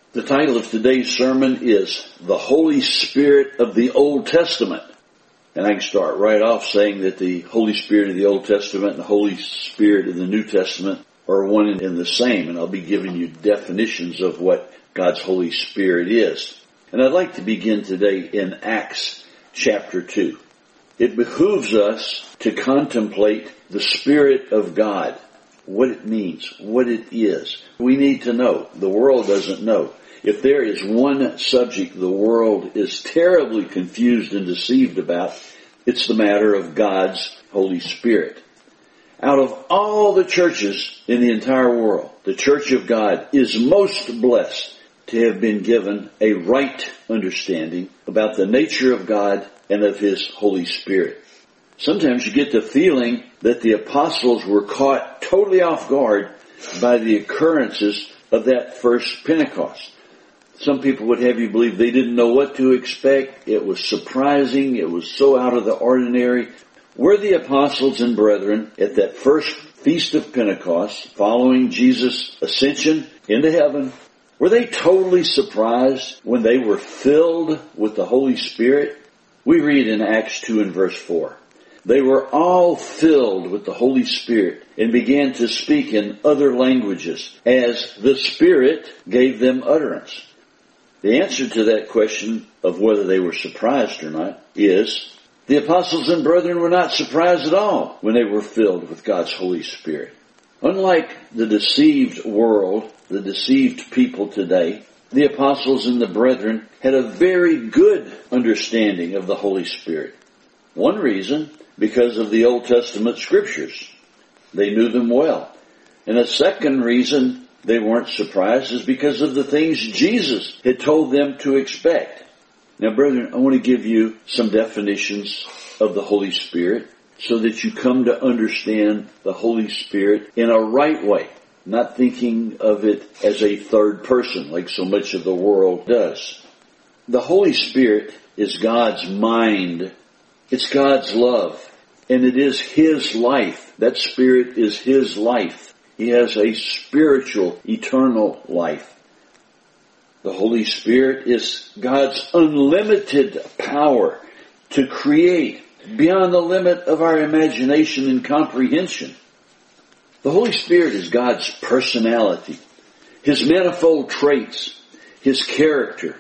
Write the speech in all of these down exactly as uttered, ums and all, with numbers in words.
The title of today's sermon is The Holy Spirit of the Old Testament. And I can start right off saying that the Holy Spirit of the Old Testament and the Holy Spirit of the New Testament are one and the same. And I'll be giving you definitions of what God's Holy Spirit is. And I'd like to begin today in Acts chapter two. It behooves us to contemplate the Spirit of God, what it means, what it is. We need to know. The world doesn't know. If there is one subject the world is terribly confused and deceived about, it's the matter of God's Holy Spirit. Out of all the churches in the entire world, the Church of God is most blessed to have been given a right understanding about the nature of God and of His Holy Spirit. Sometimes you get the feeling that the apostles were caught totally off guard by the occurrences of that first Pentecost. Some people would have you believe they didn't know what to expect. It was surprising. It was so out of the ordinary. Were the apostles and brethren at that first Feast of Pentecost, following Jesus' ascension into heaven, were they totally surprised when they were filled with the Holy Spirit? We read in Acts two and verse four. They were all filled with the Holy Spirit and began to speak in other languages as the Spirit gave them utterance. The answer to that question of whether they were surprised or not is the apostles and brethren were not surprised at all when they were filled with God's Holy Spirit. Unlike the deceived world, the deceived people today, the apostles and the brethren had a very good understanding of the Holy Spirit. One reason, because of the Old Testament scriptures. They knew them well. And a second reason they weren't surprised is because of the things Jesus had told them to expect. Now, brethren, I want to give you some definitions of the Holy Spirit so that you come to understand the Holy Spirit in a right way, not thinking of it as a third person like so much of the world does. The Holy Spirit is God's mind. It's God's love. And it is His life. That Spirit is His life. He has a spiritual, eternal life. The Holy Spirit is God's unlimited power to create beyond the limit of our imagination and comprehension. The Holy Spirit is God's personality, His manifold traits, His character.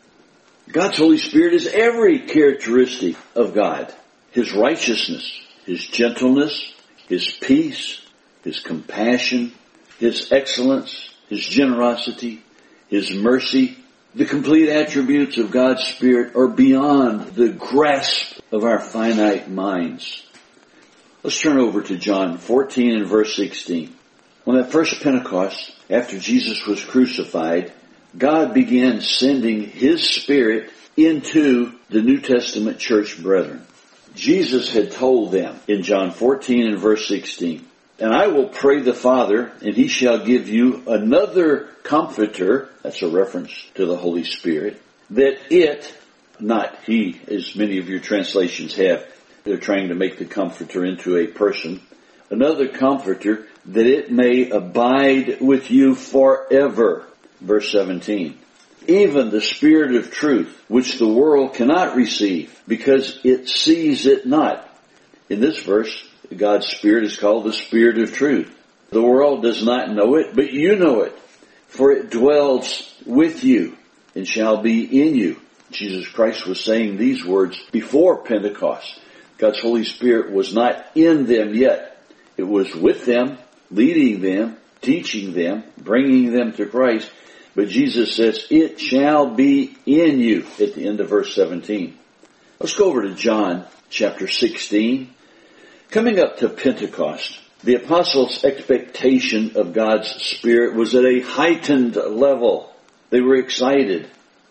God's Holy Spirit is every characteristic of God. His righteousness, His gentleness, His peace, His compassion, His excellence, His generosity, His mercy. The complete attributes of God's Spirit are beyond the grasp of our finite minds. Let's turn over to John fourteen and verse sixteen. On that first Pentecost, after Jesus was crucified, God began sending His Spirit into the New Testament church brethren. Jesus had told them in John fourteen and verse sixteen, "And I will pray the Father, and He shall give you another Comforter," that's a reference to the Holy Spirit, "that it," not He, as many of your translations have, they're trying to make the Comforter into a person, "another Comforter, that it may abide with you forever." Verse seventeen. "Even the Spirit of truth, which the world cannot receive, because it sees it not." In this verse, God's Spirit is called the Spirit of truth. The world does not know it, but you know it, for it dwells with you and shall be in you. Jesus Christ was saying these words before Pentecost. God's Holy Spirit was not in them yet. It was with them, leading them, teaching them, bringing them to Christ. But Jesus says, it shall be in you at the end of verse seventeen. Let's go over to John chapter sixteen. Coming up to Pentecost, the apostles' expectation of God's Spirit was at a heightened level. They were excited.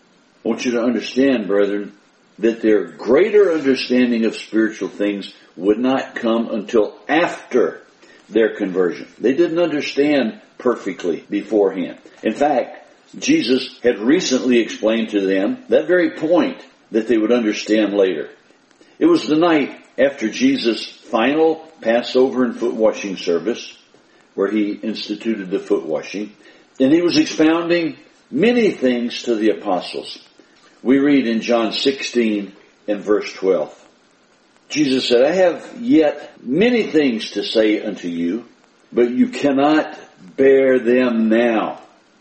I want you to understand, brethren, that their greater understanding of spiritual things would not come until after their conversion. They didn't understand perfectly beforehand. In fact, Jesus had recently explained to them that very point that they would understand later. It was the night after Jesus' final Passover and foot washing service, where He instituted the foot washing, and He was expounding many things to the apostles. We read in John sixteen and verse twelve. Jesus said, I have yet many things to say unto you, but you cannot bear them now.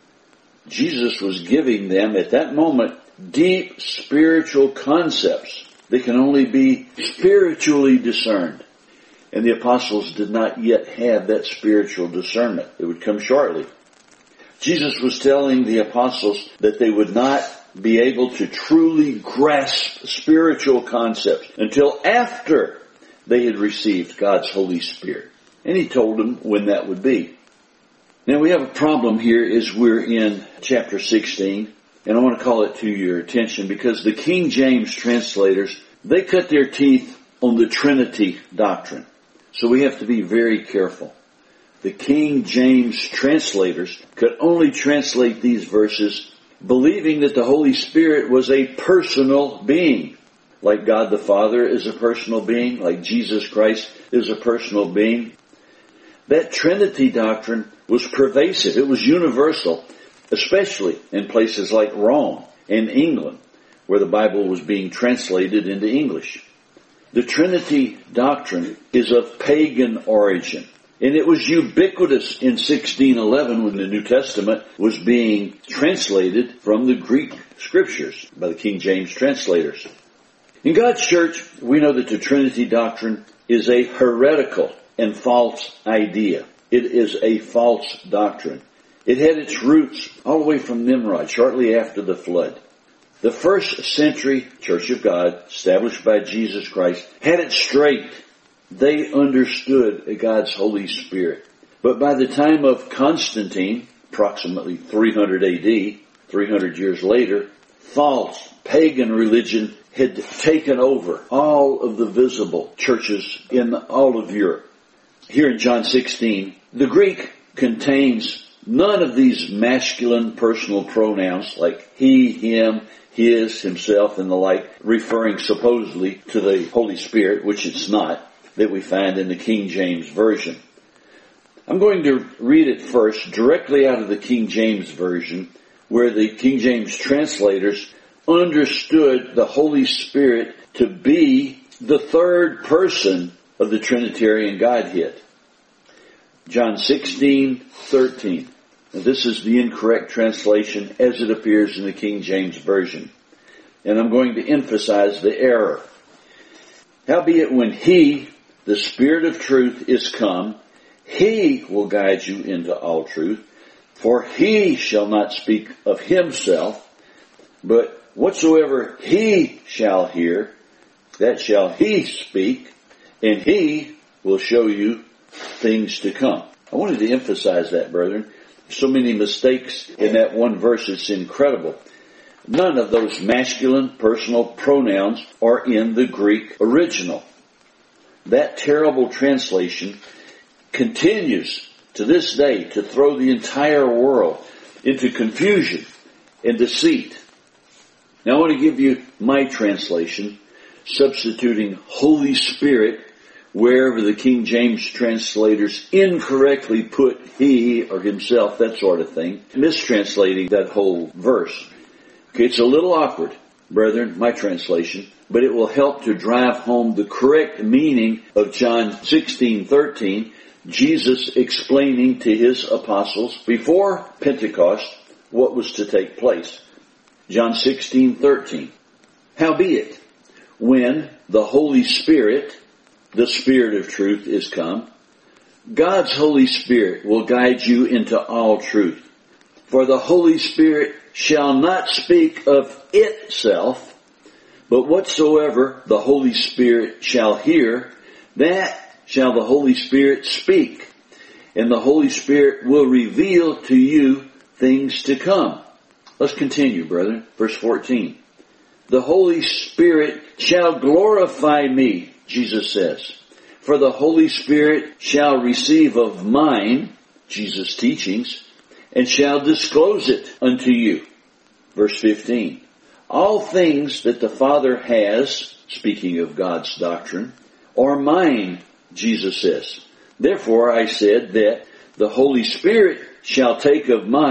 Jesus was giving them at that moment deep spiritual concepts that can only be spiritually discerned. And the apostles did not yet have that spiritual discernment. It would come shortly. Jesus was telling the apostles that they would not be able to truly grasp spiritual concepts until after they had received God's Holy Spirit. And he told them when that would be. Now we have a problem here as we're in chapter sixteen, and I want to call it to your attention because the King James translators, they cut their teeth on the Trinity doctrine. So we have to be very careful. The King James translators could only translate these verses believing that the Holy Spirit was a personal being. Like God the Father is a personal being, like Jesus Christ is a personal being. That Trinity doctrine was pervasive. It was universal, especially in places like Rome and England, where the Bible was being translated into English. The Trinity doctrine is of pagan origin, and it was ubiquitous in sixteen eleven when the New Testament was being translated from the Greek scriptures by the King James translators. In God's church, we know that the Trinity doctrine is a heretical and false idea. It is a false doctrine. It had its roots all the way from Nimrod, shortly after the flood. The first century Church of God, established by Jesus Christ, had it straight. They understood God's Holy Spirit. But by the time of Constantine, approximately three hundred A D, three hundred years later, false pagan religion had taken over all of the visible churches in all of Europe. Here in John sixteen, the Greek contains none of these masculine personal pronouns like he, him, his, himself, and the like, referring supposedly to the Holy Spirit, which it's not, that we find in the King James Version. I'm going to read it first directly out of the King James Version, where the King James translators understood the Holy Spirit to be the third person of the Trinitarian Godhead. John sixteen thirteen. Now, this is the incorrect translation as it appears in the King James Version. And I'm going to emphasize the error. Howbeit when He, the Spirit of truth, is come, He will guide you into all truth. For He shall not speak of Himself, but whatsoever He shall hear, that shall He speak, and He will show you things to come. I wanted to emphasize that, brethren. So many mistakes in that one verse, it's incredible. None of those masculine personal pronouns are in the Greek original. That terrible translation continues to this day to throw the entire world into confusion and deceit. Now I want to give you my translation, substituting Holy Spirit wherever the King James translators incorrectly put He or Himself, that sort of thing, mistranslating that whole verse. Okay, it's a little awkward, brethren, my translation, but it will help to drive home the correct meaning of John sixteen thirteen, Jesus explaining to His apostles before Pentecost what was to take place. John sixteen thirteen. Howbeit, when the Holy Spirit, the Spirit of truth, is come, God's Holy Spirit will guide you into all truth. For the Holy Spirit shall not speak of itself, but whatsoever the Holy Spirit shall hear, that shall the Holy Spirit speak. And the Holy Spirit will reveal to you things to come. Let's continue, brethren. Verse fourteen. The Holy Spirit shall glorify me, Jesus says. For the Holy Spirit shall receive of mine, Jesus' teachings, and shall disclose it unto you. Verse fifteen. All things that the Father has, speaking of God's doctrine, are mine, Jesus says. Therefore I said that the Holy Spirit shall take of mine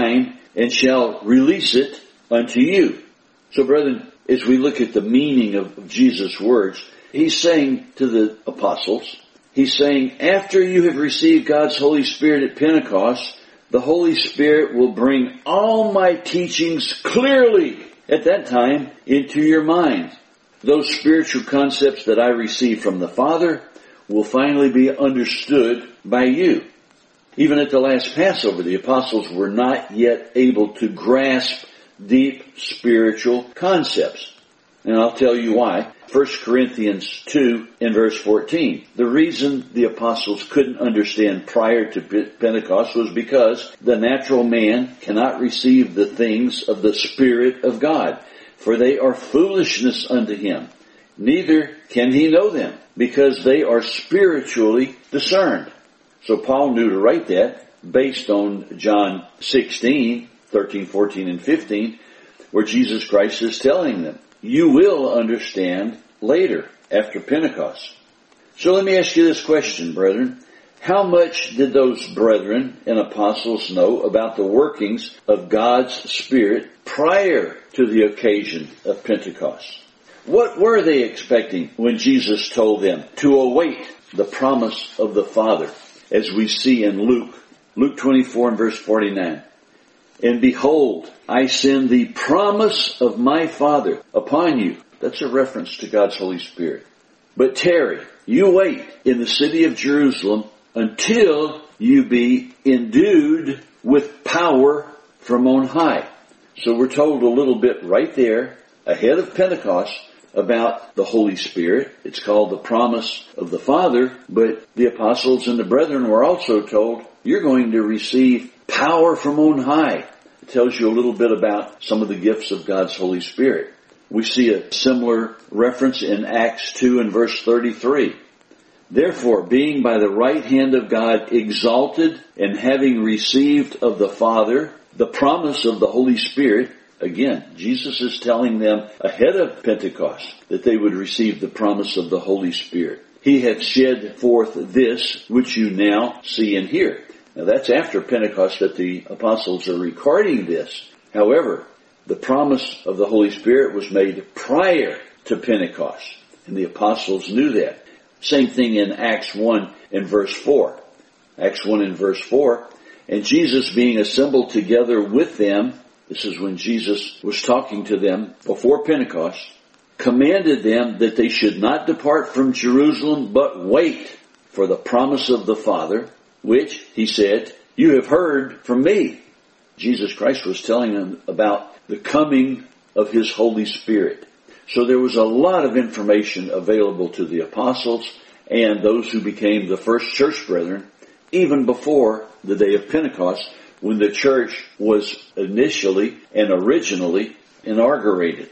and shall release it unto you. So brethren, as we look at the meaning of Jesus' words, he's saying to the apostles, he's saying, after you have received God's Holy Spirit at Pentecost, the Holy Spirit will bring all my teachings clearly at that time into your mind. Those spiritual concepts that I received from the Father will finally be understood by you. Even at the last Passover, the apostles were not yet able to grasp deep spiritual concepts. And I'll tell you why. First Corinthians two and verse fourteen. The reason the apostles couldn't understand prior to Pentecost was because the natural man cannot receive the things of the Spirit of God, for they are foolishness unto him. Neither can he know them, because they are spiritually discerned. So Paul knew to write that based on John sixteen, thirteen, fourteen, and fifteen, where Jesus Christ is telling them, you will understand later, after Pentecost. So let me ask you this question, brethren. How much did those brethren and apostles know about the workings of God's Spirit prior to the occasion of Pentecost? What were they expecting when Jesus told them to await the promise of the Father, as we see in Luke, Luke twenty-four and verse forty-nine? And behold, I send the promise of my Father upon you. That's a reference to God's Holy Spirit. But tarry, you wait in the city of Jerusalem until you be endued with power from on high. So we're told a little bit right there, ahead of Pentecost, about the Holy Spirit. It's called the promise of the Father, but the apostles and the brethren were also told, you're going to receive power from on high. It tells you a little bit about some of the gifts of God's Holy Spirit. We see a similar reference in Acts two and verse thirty-three. Therefore, being by the right hand of God exalted, and having received of the Father the promise of the Holy Spirit, again, Jesus is telling them ahead of Pentecost that they would receive the promise of the Holy Spirit. He hath shed forth this which you now see and hear. Now that's after Pentecost that the apostles are recording this. However, the promise of the Holy Spirit was made prior to Pentecost, and the apostles knew that. Same thing in Acts one and verse four. Acts one and verse four. And Jesus being assembled together with them, this is when Jesus was talking to them before Pentecost, commanded them that they should not depart from Jerusalem, but wait for the promise of the Father, which, he said, you have heard from me. Jesus Christ was telling them about the coming of His Holy Spirit. So there was a lot of information available to the apostles and those who became the first church brethren, even before the day of Pentecost, when the church was initially and originally inaugurated.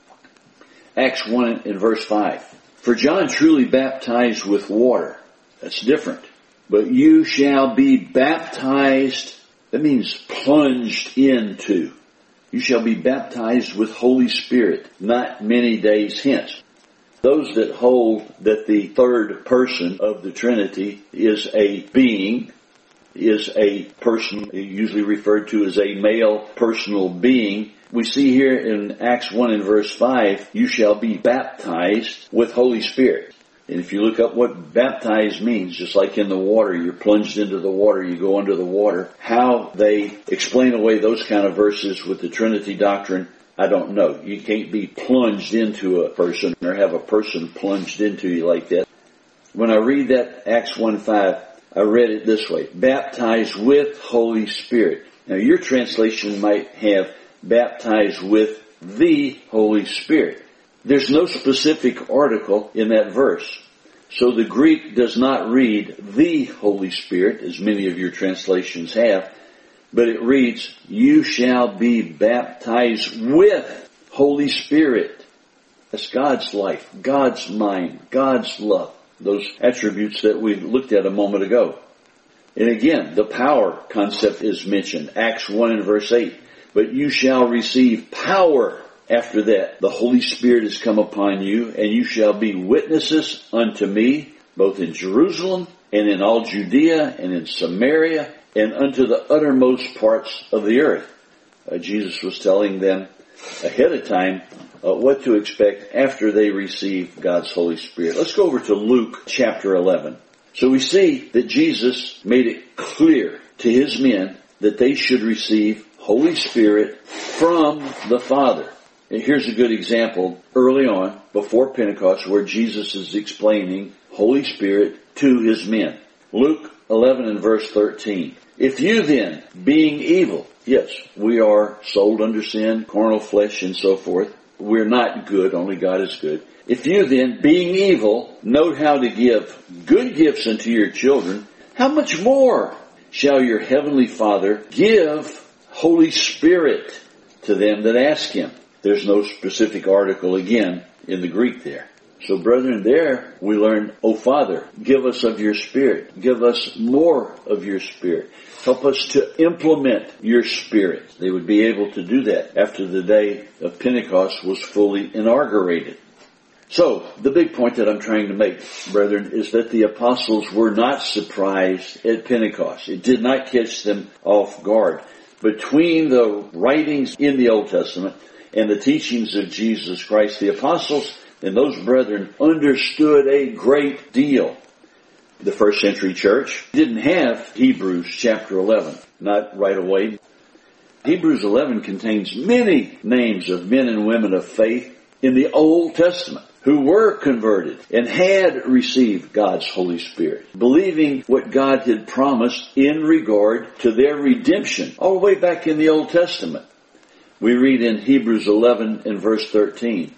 Acts one and verse five. For John truly baptized with water. That's different. But you shall be baptized, that means plunged into. You shall be baptized with Holy Spirit not many days hence. Those that hold that the third person of the Trinity is a being, is a person usually referred to as a male personal being, we see here in Acts one and verse five, you shall be baptized with Holy Spirit. And if you look up what baptized means, just like in the water, you're plunged into the water, you go under the water. How they explain away those kind of verses with the Trinity doctrine, I don't know. You can't be plunged into a person or have a person plunged into you like that. When I read that Acts one five, I read it this way, baptized with Holy Spirit. Now your translation might have baptized with the Holy Spirit. There's no specific article in that verse. So the Greek does not read the Holy Spirit, as many of your translations have, but it reads, you shall be baptized with Holy Spirit. That's God's life, God's mind, God's love. Those attributes that we looked at a moment ago. And again, the power concept is mentioned. Acts one and verse eight. But you shall receive power. After that, the Holy Spirit has come upon you, and you shall be witnesses unto me, both in Jerusalem and in all Judea and in Samaria and unto the uttermost parts of the earth. Uh, Jesus was telling them ahead of time uh, what to expect after they receive God's Holy Spirit. Let's go over to Luke chapter eleven. So we see that Jesus made it clear to his men that they should receive Holy Spirit from the Father. And here's a good example early on, before Pentecost, where Jesus is explaining Holy Spirit to his men. Luke eleven and verse thirteen. If you then, being evil, yes, we are sold under sin, carnal flesh and so forth. We're not good, only God is good. If you then, being evil, know how to give good gifts unto your children, how much more shall your heavenly Father give Holy Spirit to them that ask him? There's no specific article again in the Greek there. So brethren, there we learn, O Father, give us of your Spirit. Give us more of your Spirit. Help us to implement your Spirit. They would be able to do that after the day of Pentecost was fully inaugurated. So, the big point that I'm trying to make, brethren, is that the apostles were not surprised at Pentecost. It did not catch them off guard. Between the writings in the Old Testament and the teachings of Jesus Christ, the apostles and those brethren understood a great deal. The first century church didn't have Hebrews chapter eleven, not right away. Hebrews eleven contains many names of men and women of faith in the Old Testament who were converted and had received God's Holy Spirit, believing what God had promised in regard to their redemption, all the way back in the Old Testament. We read in Hebrews eleven and verse thirteen,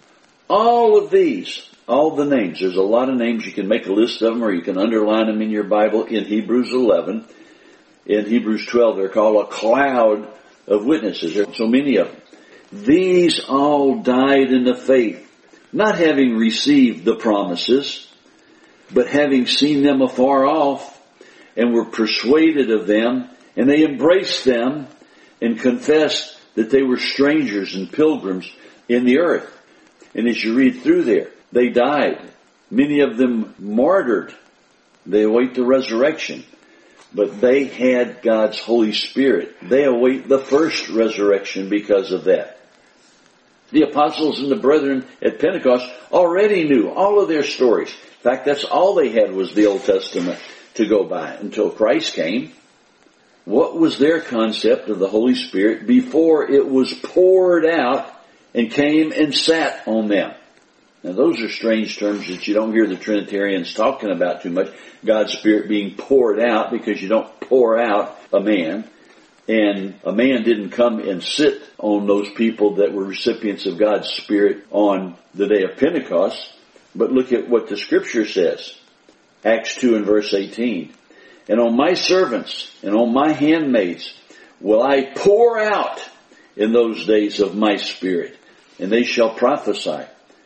all of these, all the names, there's a lot of names, you can make a list of them or you can underline them in your Bible in Hebrews eleven. In Hebrews twelve, they're called a cloud of witnesses. There are so many of them. These all died in the faith, not having received the promises, but having seen them afar off, and were persuaded of them, and they embraced them, and confessed that they were strangers and pilgrims in the earth. And as you read through there, they died. Many of them martyred. They await the resurrection. But they had God's Holy Spirit. They await the first resurrection because of that. The apostles and the brethren at Pentecost already knew all of their stories. In fact, that's all they had was the Old Testament to go by until Christ came. What was their concept of the Holy Spirit before it was poured out and came and sat on them? Now those are strange terms that you don't hear the Trinitarians talking about too much. God's Spirit being poured out, because you don't pour out a man. And a man didn't come and sit on those people that were recipients of God's Spirit on the day of Pentecost. But look at what the Scripture says. Acts two and verse eighteen. And on my servants and on my handmaids will I pour out in those days of my Spirit, and they shall prophesy.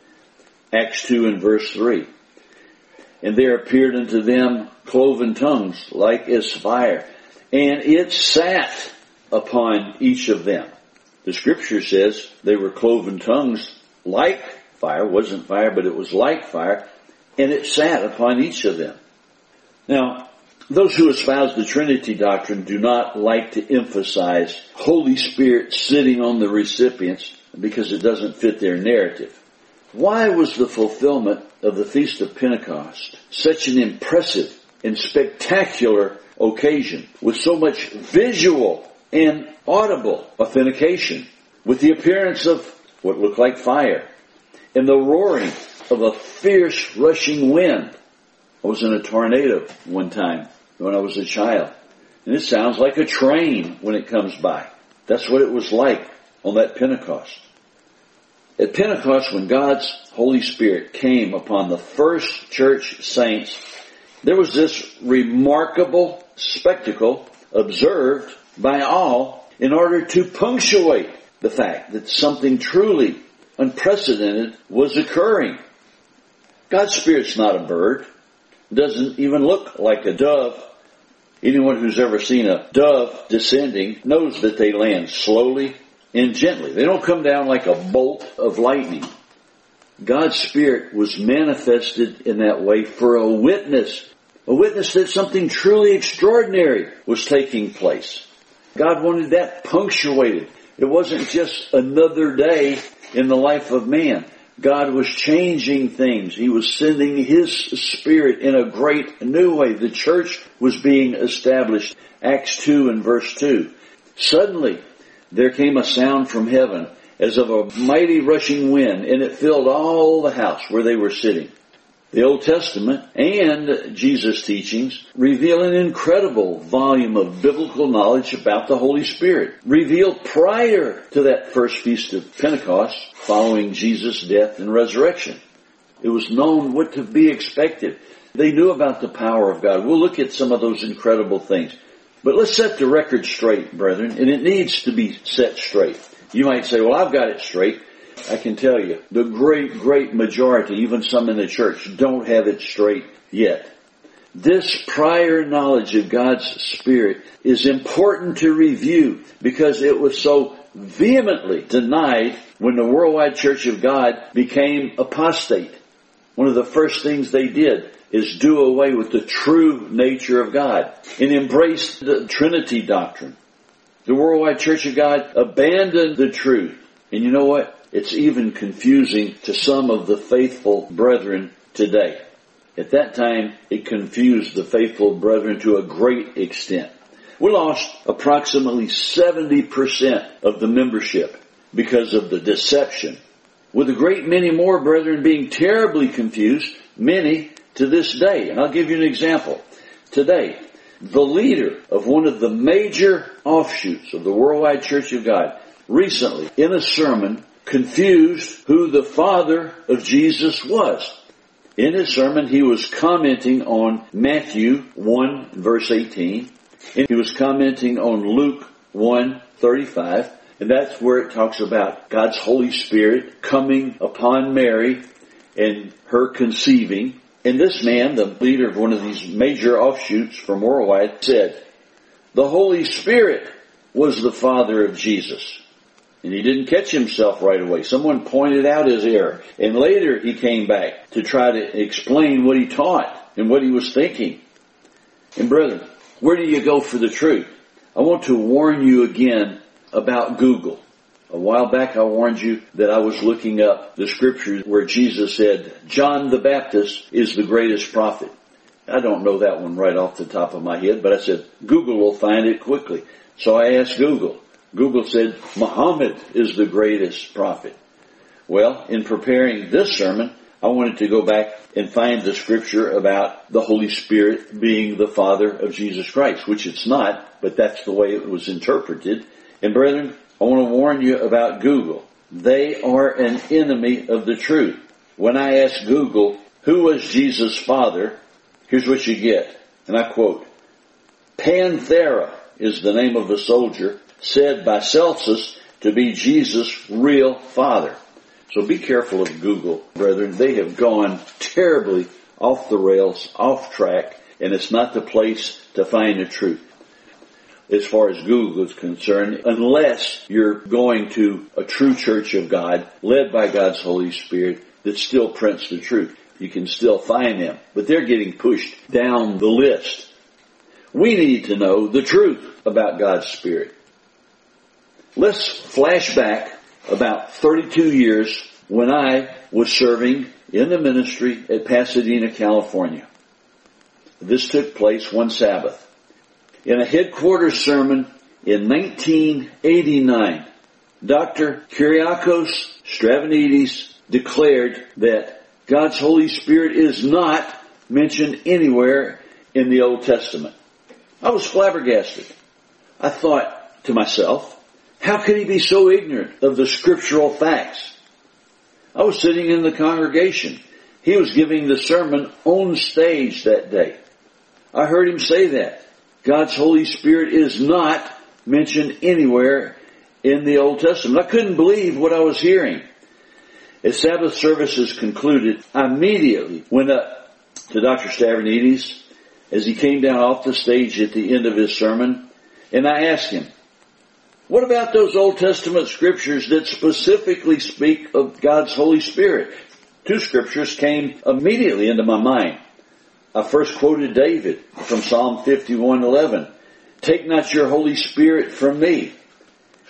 Acts two and verse three. And there appeared unto them cloven tongues like as fire, and it sat upon each of them. The Scripture says they were cloven tongues like fire. It wasn't fire, but it was like fire, and it sat upon each of them. Now, those who espouse the Trinity doctrine do not like to emphasize Holy Spirit sitting on the recipients because it doesn't fit their narrative. Why was the fulfillment of the Feast of Pentecost such an impressive and spectacular occasion with so much visual and audible authentication, with the appearance of what looked like fire and the roaring of a fierce rushing wind? I was in a tornado one time when I was a child, and it sounds like a train when it comes by. That's what it was like on that Pentecost. At Pentecost, when God's Holy Spirit came upon the first church saints, there was this remarkable spectacle observed by all in order to punctuate the fact that something truly unprecedented was occurring. God's Spirit's not a bird. It doesn't even look like a dove. Anyone who's ever seen a dove descending knows that they land slowly and gently. They don't come down like a bolt of lightning. God's Spirit was manifested in that way for a witness. A witness that something truly extraordinary was taking place. God wanted that punctuated It wasn't just another day in the life of man. God was changing things. He was sending His Spirit in a great new way. The church was being established. Acts two and verse two. Suddenly, there came a sound from heaven as of a mighty rushing wind, and it filled all the house where they were sitting. The Old Testament and Jesus' teachings reveal an incredible volume of biblical knowledge about the Holy Spirit, revealed prior to that first feast of Pentecost, following Jesus' death and resurrection. It was known what to be expected. They knew about the power of God. We'll look at some of those incredible things. But let's set the record straight, brethren, and it needs to be set straight. You might say, well, I've got it straight. I can tell you, the great, great majority, even some in the church, don't have it straight yet. This prior knowledge of God's Spirit is important to review because it was so vehemently denied when the Worldwide Church of God became apostate. One of the first things they did is do away with the true nature of God and embrace the Trinity doctrine. The Worldwide Church of God abandoned the truth. And you know what? It's even confusing to some of the faithful brethren today. At that time, it confused the faithful brethren to a great extent. We lost approximately seventy percent of the membership because of the deception, with a great many more brethren being terribly confused, many to this day. And I'll give you an example. Today, the leader of one of the major offshoots of the Worldwide Church of God recently, in a sermon, confused who the Father of Jesus was. In his sermon, he was commenting on Matthew one, verse eighteen, and he was commenting on Luke one, thirty-five, and that's where it talks about God's Holy Spirit coming upon Mary and her conceiving. And this man, the leader of one of these major offshoots from Worldwide, said, the Holy Spirit was the Father of Jesus. And he didn't catch himself right away. Someone pointed out his error. And later he came back to try to explain what he taught and what he was thinking. And brethren, where do you go for the truth? I want to warn you again about Google. A while back I warned you that I was looking up the scriptures where Jesus said, John the Baptist is the greatest prophet. I don't know that one right off the top of my head, but I said, Google will find it quickly. So I asked Google. Google said, Muhammad is the greatest prophet. Well, in preparing this sermon, I wanted to go back and find the scripture about the Holy Spirit being the Father of Jesus Christ, which it's not, but that's the way it was interpreted. And brethren, I want to warn you about Google. They are an enemy of the truth. When I asked Google, who was Jesus' father? Here's what you get. And I quote, Panthera is the name of a soldier said by Celsus to be Jesus' real father. So be careful of Google, brethren. They have gone terribly off the rails, off track, and it's not the place to find the truth as far as Google is concerned, unless you're going to a true church of God, led by God's Holy Spirit, that still prints the truth. You can still find them, but they're getting pushed down the list. We need to know the truth about God's Spirit. Let's flash back about thirty-two years when I was serving in the ministry at Pasadena, California. This took place one Sabbath. In a headquarters sermon in nineteen eighty-nine, Doctor Kyriakos Stavridis declared that God's Holy Spirit is not mentioned anywhere in the Old Testament. I was flabbergasted. I thought to myself, how could he be so ignorant of the scriptural facts? I was sitting in the congregation. He was giving the sermon on stage that day. I heard him say that. God's Holy Spirit is not mentioned anywhere in the Old Testament. I couldn't believe what I was hearing. As Sabbath services concluded, I immediately went up to Doctor Stavridis as he came down off the stage at the end of his sermon, and I asked him, what about those Old Testament scriptures that specifically speak of God's Holy Spirit? Two scriptures came immediately into my mind. I first quoted David from Psalm fifty-one eleven. Take not your Holy Spirit from me.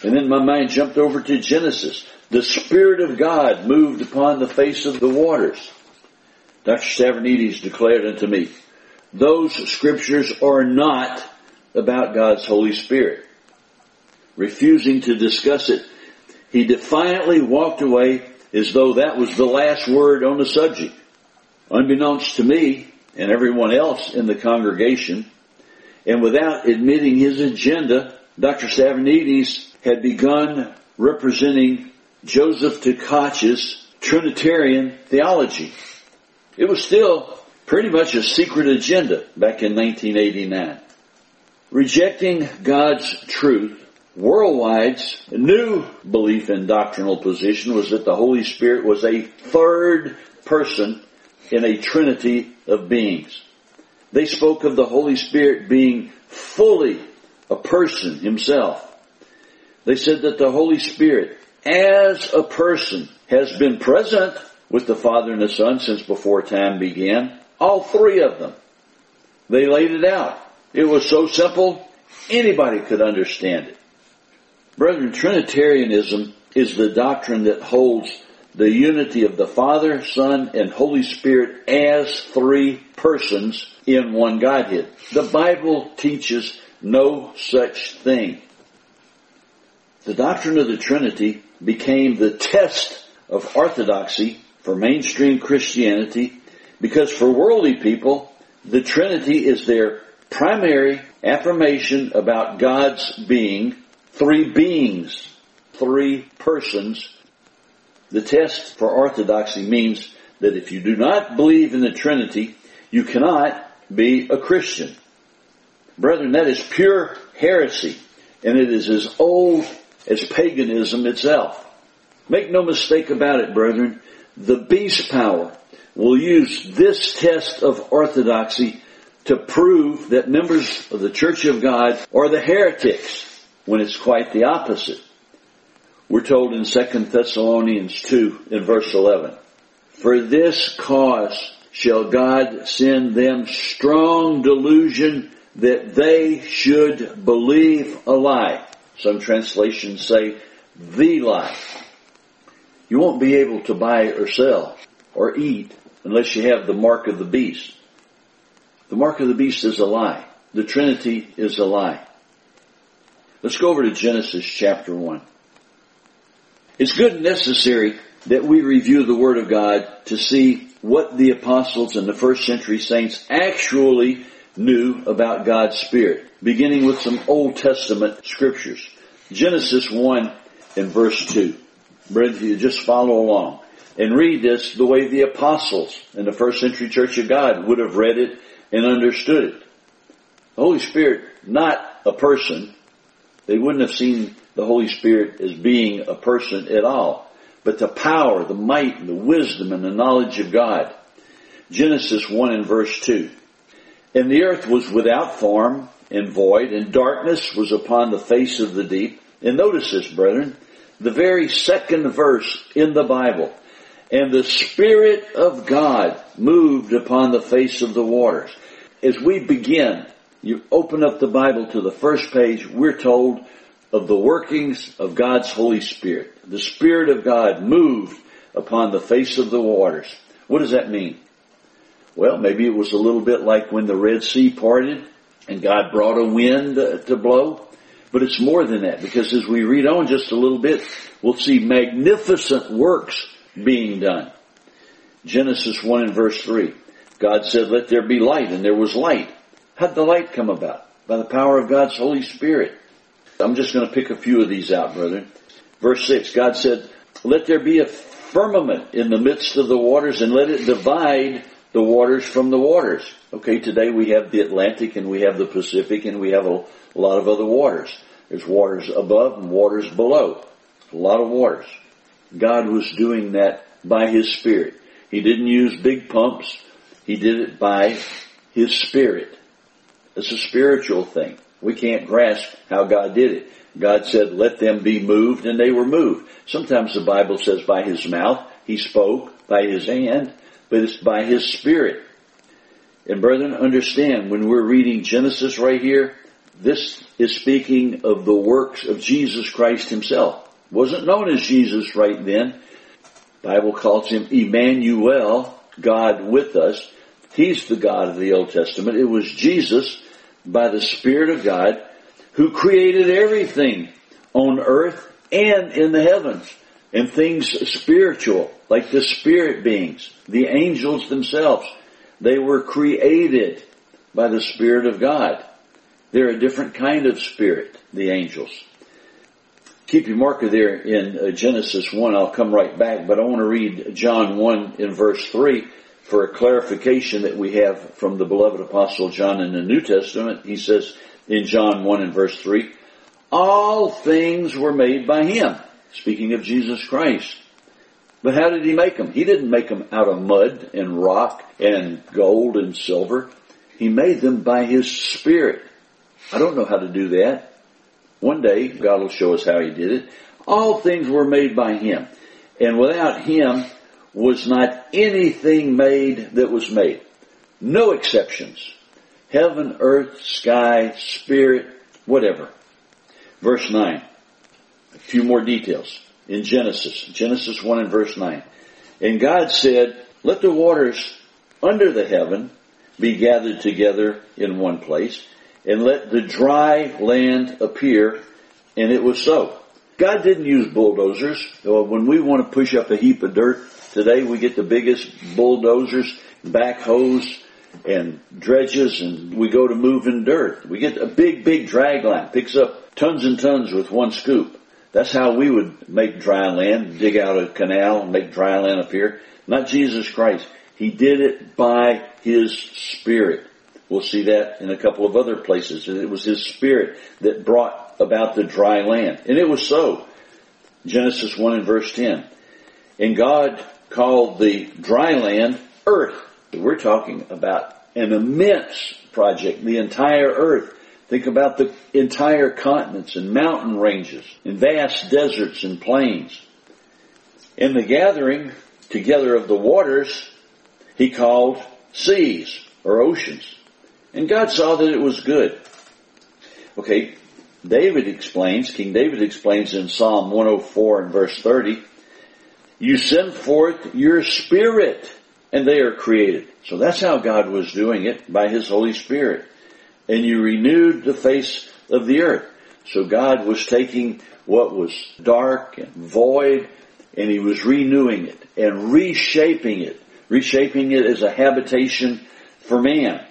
And then my mind jumped over to Genesis. The Spirit of God moved upon the face of the waters. Doctor Stavronetes declared unto me, those scriptures are not about God's Holy Spirit. Refusing to discuss it, he defiantly walked away as though that was the last word on the subject. Unbeknownst to me and everyone else in the congregation, and without admitting his agenda, Doctor Stavronetes had begun representing Joseph Tkach's Trinitarian theology. It was still pretty much a secret agenda back in nineteen eighty-nine. Rejecting God's truth, Worldwide's new belief and doctrinal position was that the Holy Spirit was a third person in a trinity of beings. They spoke of the Holy Spirit being fully a person himself. They said that the Holy Spirit, as a person, has been present with the Father and the Son since before time began. All three of them. They laid it out. It was so simple, anybody could understand it. Brethren, Trinitarianism is the doctrine that holds the unity of the Father, Son, and Holy Spirit as three persons in one Godhead. The Bible teaches no such thing. The doctrine of the Trinity became the test of orthodoxy for mainstream Christianity because for worldly people, the Trinity is their primary affirmation about God's being, three beings, three persons. The test for orthodoxy means that if you do not believe in the Trinity, you cannot be a Christian. Brethren, that is pure heresy, and it is as old as paganism itself. Make no mistake about it, brethren, the beast power will use this test of orthodoxy to prove that members of the Church of God are the heretics, when it's quite the opposite. We're told in Second Thessalonians two in verse eleven, for this cause shall God send them strong delusion that they should believe a lie. Some translations say the lie. You won't be able to buy or sell or eat unless you have the mark of the beast. The mark of the beast is a lie. The Trinity is a lie. Let's go over to Genesis chapter one. It's good and necessary that we review the Word of God to see what the apostles and the first century saints actually knew about God's Spirit, beginning with some Old Testament scriptures. Genesis one and verse two. Brethren, you just follow along and read this the way the apostles in the first century Church of God would have read it and understood it. The Holy Spirit, not a person. They wouldn't have seen the Holy Spirit as being a person at all, but the power, the might, the wisdom, and the knowledge of God. Genesis one and verse two. And the earth was without form and void, and darkness was upon the face of the deep. And notice this, brethren, the very second verse in the Bible. And the Spirit of God moved upon the face of the waters. As we begin, you open up the Bible to the first page, we're told of the workings of God's Holy Spirit. The Spirit of God moved upon the face of the waters. What does that mean? Well, maybe it was a little bit like when the Red Sea parted and God brought a wind to blow. But it's more than that, because as we read on just a little bit, we'll see magnificent works being done. Genesis one and verse three. God said, let there be light, and there was light. How'd the light come about? By the power of God's Holy Spirit. I'm just going to pick a few of these out, brethren. Verse six, God said, let there be a firmament in the midst of the waters, and let it divide the waters from the waters. Okay, today we have the Atlantic, and we have the Pacific, and we have a, a lot of other waters. There's waters above and waters below. A lot of waters. God was doing that by His Spirit. He didn't use big pumps. He did it by His Spirit. It's a spiritual thing. We can't grasp how God did it. God said, let them be moved, and they were moved. Sometimes the Bible says by His mouth, He spoke, by His hand, but it's by His Spirit. And brethren, understand, when we're reading Genesis right here, This is speaking of the works of Jesus Christ himself. Wasn't known as Jesus right then. The Bible calls him Emmanuel, God with us. He's the God of the Old Testament. It was Jesus, by the Spirit of God, who created everything on earth and in the heavens, and things spiritual, like the spirit beings, the angels themselves. They were created by the Spirit of God. They're a different kind of spirit, the angels. Keep your marker there in uh, Genesis one. I'll come right back, but I want to read John one in verse three for a clarification that we have from the beloved Apostle John in the New Testament. He says in John one in verse three, all things were made by him. Speaking of Jesus Christ. But how did he make them? He didn't make them out of mud and rock and gold and silver. He made them by his Spirit. I don't know how to do that. One day, God will show us how he did it. All things were made by him. And without him was not anything made that was made. No exceptions. Heaven, earth, sky, spirit, whatever. Verse nine. A few more details. In Genesis. Genesis one and verse nine. And God said, let the waters under the heaven be gathered together in one place, and let the dry land appear. And it was so. God didn't use bulldozers. When we want to push up a heap of dirt today, we get the biggest bulldozers, backhoes, and dredges, and we go to moving dirt. We get a big, big drag line, picks up tons and tons with one scoop. That's how we would make dry land, dig out a canal and make dry land appear. Not Jesus Christ. He did it by his Spirit. We'll see that in a couple of other places. It was his Spirit that brought about the dry land. And it was so. Genesis one and verse ten. And God called the dry land earth. We're talking about an immense project, the entire earth. Think about the entire continents and mountain ranges and vast deserts and plains. In the gathering together of the waters, he called seas or oceans. And God saw that it was good. Okay, David explains, King David explains in Psalm one oh four and verse thirty, you send forth your Spirit and they are created. So that's how God was doing it, by his Holy Spirit. And you renewed the face of the earth. So God was taking what was dark and void, and he was renewing it and reshaping it. Reshaping it as a habitation for man.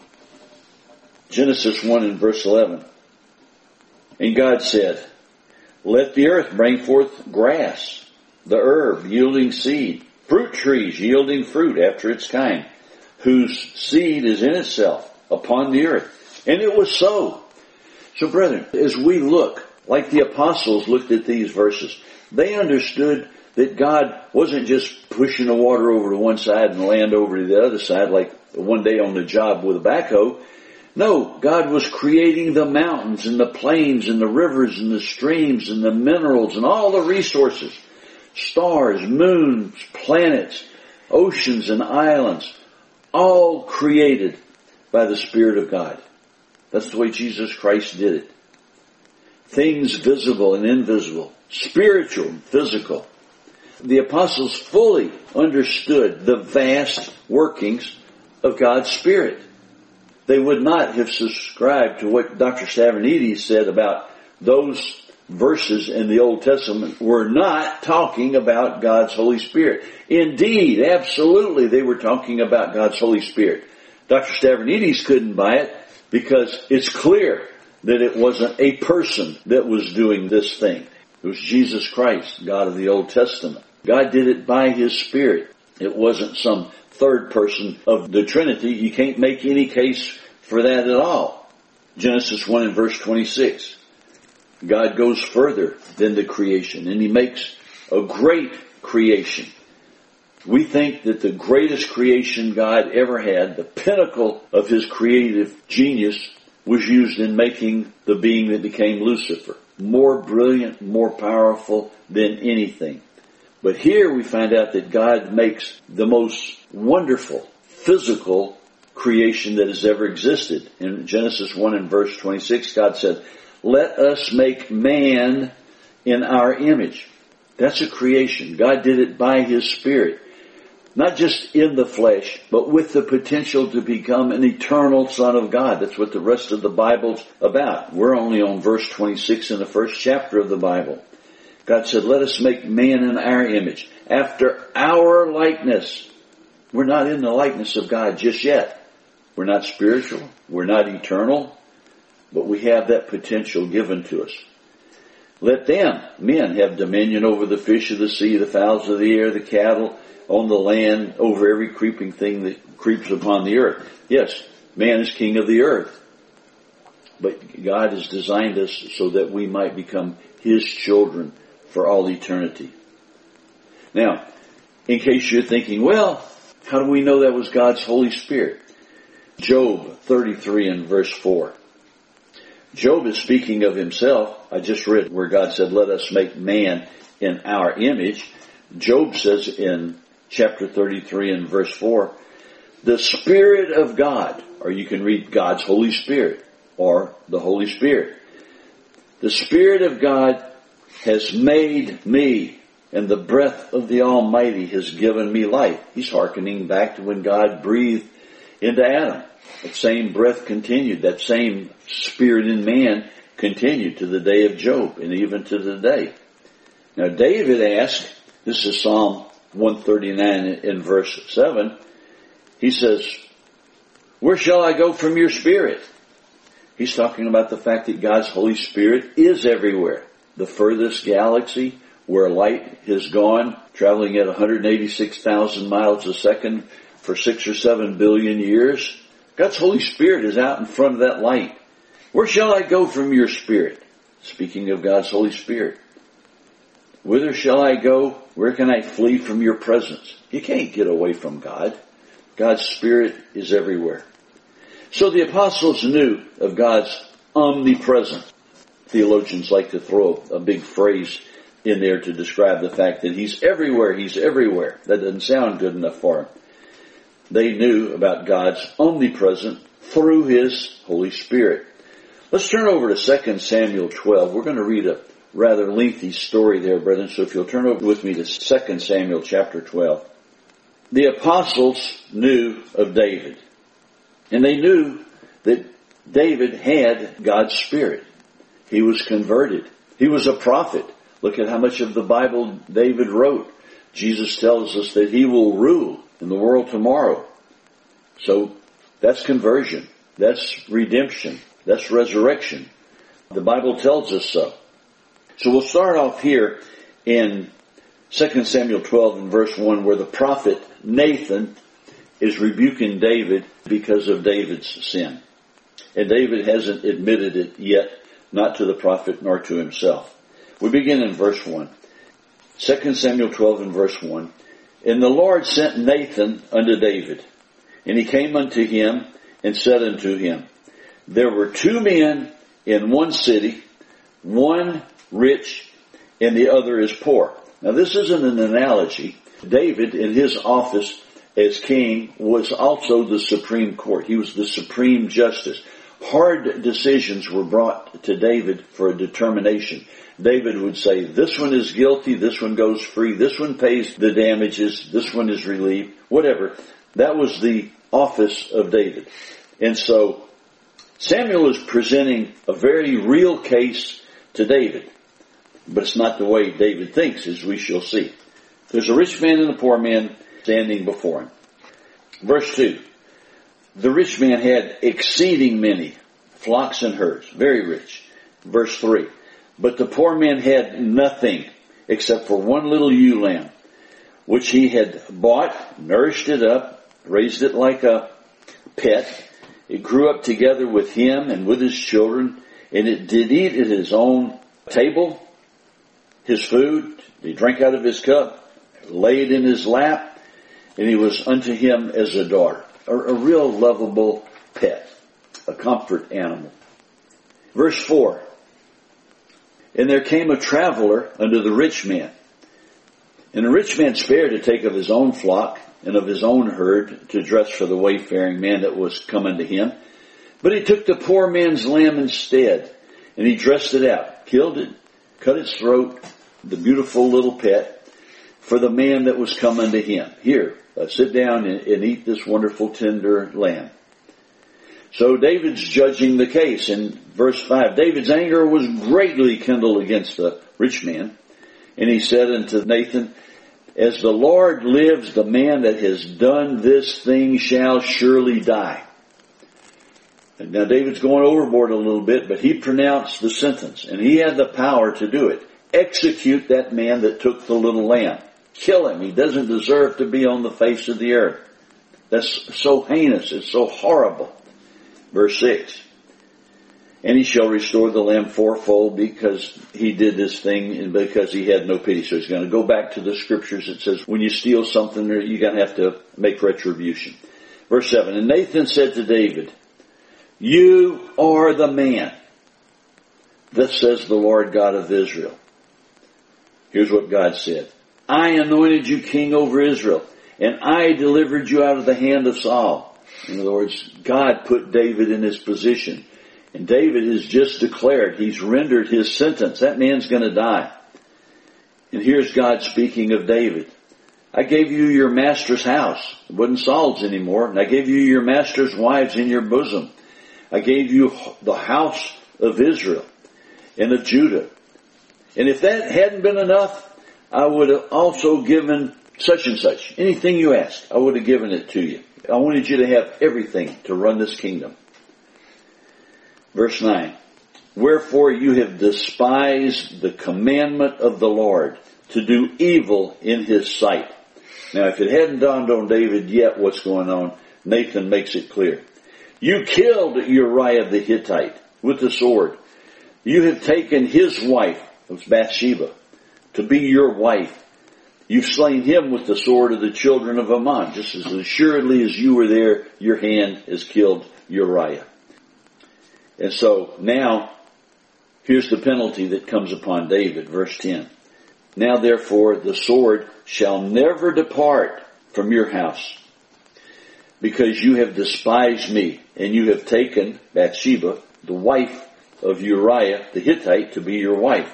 Genesis one and verse eleven. And God said, let the earth bring forth grass, the herb yielding seed, fruit trees yielding fruit after its kind, whose seed is in itself upon the earth. And it was so. So brethren, as we look, like the apostles looked at these verses, they understood that God wasn't just pushing the water over to one side and the land over to the other side like one day on the job with a backhoe. No, God was creating the mountains and the plains and the rivers and the streams and the minerals and all the resources. Stars, moons, planets, oceans and islands, all created by the Spirit of God. That's the way Jesus Christ did it. Things visible and invisible, spiritual and physical. The apostles fully understood the vast workings of God's Spirit. They would not have subscribed to what Doctor Stavridis said about those verses in the Old Testament were not talking about God's Holy Spirit. Indeed, absolutely, they were talking about God's Holy Spirit. Doctor Stavridis couldn't buy it because it's clear that it wasn't a person that was doing this thing. It was Jesus Christ, God of the Old Testament. God did it by his Spirit. It wasn't some third person of the Trinity. You can't make any case for that at all. Genesis one and verse twenty-six. God goes further than the creation, and he makes a great creation. We think that the greatest creation God ever had, the pinnacle of his creative genius, was used in making the being that became Lucifer. More brilliant, more powerful than anything. But here we find out that God makes the most wonderful physical creation that has ever existed. In Genesis one and verse twenty-six, God said, let us make man in our image. That's a creation. God did it by His Spirit. Not just in the flesh, but with the potential to become an eternal Son of God. That's what the rest of the Bible's about. We're only on verse twenty-six in the first chapter of the Bible. God said, let us make man in our image, after our likeness. We're not in the likeness of God just yet. We're not spiritual. We're not eternal. But we have that potential given to us. Let them, men, have dominion over the fish of the sea, the fowls of the air, the cattle on the land, over every creeping thing that creeps upon the earth. Yes, man is king of the earth. But God has designed us so that we might become His children for all eternity. Now, in case you're thinking, well, how do we know that was God's Holy Spirit? Job thirty-three and verse four. Job is speaking of himself. I just read where God said, let us make man in our image. Job says in chapter thirty-three and verse four, the Spirit of God, or you can read God's Holy Spirit, or the Holy Spirit. The Spirit of God has made me, and the breath of the Almighty has given me life. He's hearkening back to when God breathed into Adam. That same breath continued. That same spirit in man continued to the day of Job, and even to the day. Now David asked, this is Psalm one thirty-nine in verse seven, he says, where shall I go from your Spirit? He's talking about the fact that God's Holy Spirit is everywhere. The furthest galaxy where light has gone, traveling at one hundred eighty-six thousand miles a second for six or seven billion years. God's Holy Spirit is out in front of that light. Where shall I go from your Spirit? Speaking of God's Holy Spirit. Whither shall I go? Where can I flee from your presence? You can't get away from God. God's Spirit is everywhere. So the apostles knew of God's omnipresence. Theologians like to throw a big phrase in there to describe the fact that He's everywhere, He's everywhere. That doesn't sound good enough for them. They knew about God's omnipresence through His Holy Spirit. Let's turn over to Second Samuel twelve. We're going to read a rather lengthy story there, brethren. So if you'll turn over with me to Second Samuel chapter twelve. The apostles knew of David. And they knew that David had God's Spirit. He was converted. He was a prophet. Look at how much of the Bible David wrote. Jesus tells us that he will rule in the world tomorrow. So that's conversion. That's redemption. That's resurrection. The Bible tells us so. So we'll start off here in Second Samuel twelve and verse one, where the prophet Nathan is rebuking David because of David's sin. And David hasn't admitted it yet, not to the prophet nor to himself. We begin in verse one. Second Samuel twelve and verse one. And the Lord sent Nathan unto David, and he came unto him and said unto him, there were two men in one city, one rich and the other is poor. Now this isn't an analogy. David, in his office as king, was also the supreme court. He was the supreme justice. Hard decisions were brought to David for a determination. David would say, this one is guilty, this one goes free, this one pays the damages, this one is relieved, whatever. That was the office of David. And so Samuel is presenting a very real case to David. But it's not the way David thinks, as we shall see. There's a rich man and a poor man standing before him. Verse two. The rich man had exceeding many flocks and herds, very rich. Verse three. But the poor man had nothing except for one little ewe lamb, which he had bought, nourished it up, raised it like a pet. It grew up together with him and with his children, and it did eat at his own table, his food. He drank out of his cup, laid in his lap, and he was unto him as a daughter. A, a real lovable pet, a comfort animal. Verse four. And there came a traveler unto the rich man, And the rich man spared to take of his own flock and of his own herd to dress for the wayfaring man that was coming to him. But he took the poor man's lamb instead, and he dressed it out, killed it, cut its throat, the beautiful little pet, for the man that was coming to him. Here, uh, sit down and, and eat this wonderful tender lamb. So David's judging the case in verse five. David's anger was greatly kindled against the rich man. And he said unto Nathan, as the Lord lives, the man that has done this thing shall surely die. And now David's going overboard a little bit, but he pronounced the sentence. And he had the power to do it. Execute that man that took the little lamb. Kill him. He doesn't deserve to be on the face of the earth. That's so heinous. It's so horrible. Verse six. And he shall restore the lamb fourfold because he did this thing and because he had no pity. So he's going to go back to the scriptures that says when you steal something, you're going to have to make retribution. Verse seven. And Nathan said to David, you are the man. Thus says the Lord God of Israel. Here's what God said. I anointed you king over Israel, and I delivered you out of the hand of Saul. In other words, God put David in his position. And David has just declared, he's rendered his sentence. That man's going to die. And here's God speaking of David. I gave you your master's house. It wasn't Saul's anymore. And I gave you your master's wives in your bosom. I gave you the house of Israel and of Judah. And if that hadn't been enough, I would have also given such and such. Anything you asked, I would have given it to you. I wanted you to have everything to run this kingdom. Verse nine. Wherefore you have despised the commandment of the Lord to do evil in his sight. Now if it hadn't dawned on David yet what's going on, Nathan makes it clear. You killed Uriah the Hittite with the sword. You have taken his wife, it was Bathsheba, to be your wife. You've slain him with the sword of the children of Ammon. Just as assuredly as you were there, your hand has killed Uriah. And so now, here's the penalty that comes upon David. Verse ten. Now therefore the sword shall never depart from your house, because you have despised me, and you have taken Bathsheba, the wife of Uriah the Hittite, to be your wife.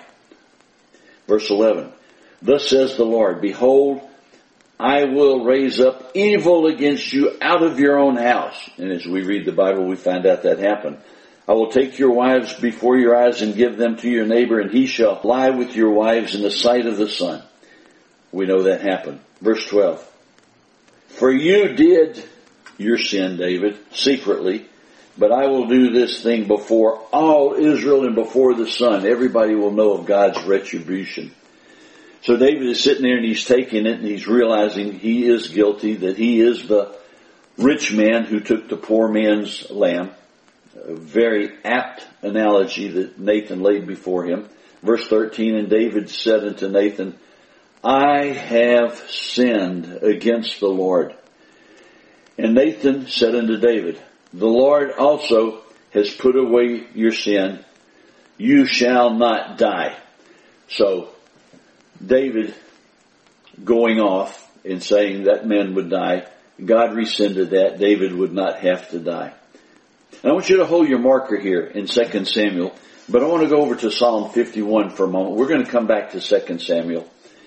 Verse eleven. Thus says the Lord, behold, I will raise up evil against you out of your own house. And as we read the Bible, we find out that happened. I will take your wives before your eyes and give them to your neighbor, and he shall lie with your wives in the sight of the sun. We know that happened. Verse twelve. For you did your sin, David, secretly, but I will do this thing before all Israel and before the sun. Everybody will know of God's retribution. So David is sitting there and he's taking it and he's realizing he is guilty, that he is the rich man who took the poor man's lamb. A very apt analogy that Nathan laid before him. Verse thirteen, and David said unto Nathan, I have sinned against the Lord. And Nathan said unto David, the Lord also has put away your sin. You shall not die. So David going off and saying that man would die, God rescinded that. David would not have to die. And I want you to hold your marker here in Second Samuel, but I want to go over to Psalm fifty-one for a moment. We're going to come back to Second Samuel.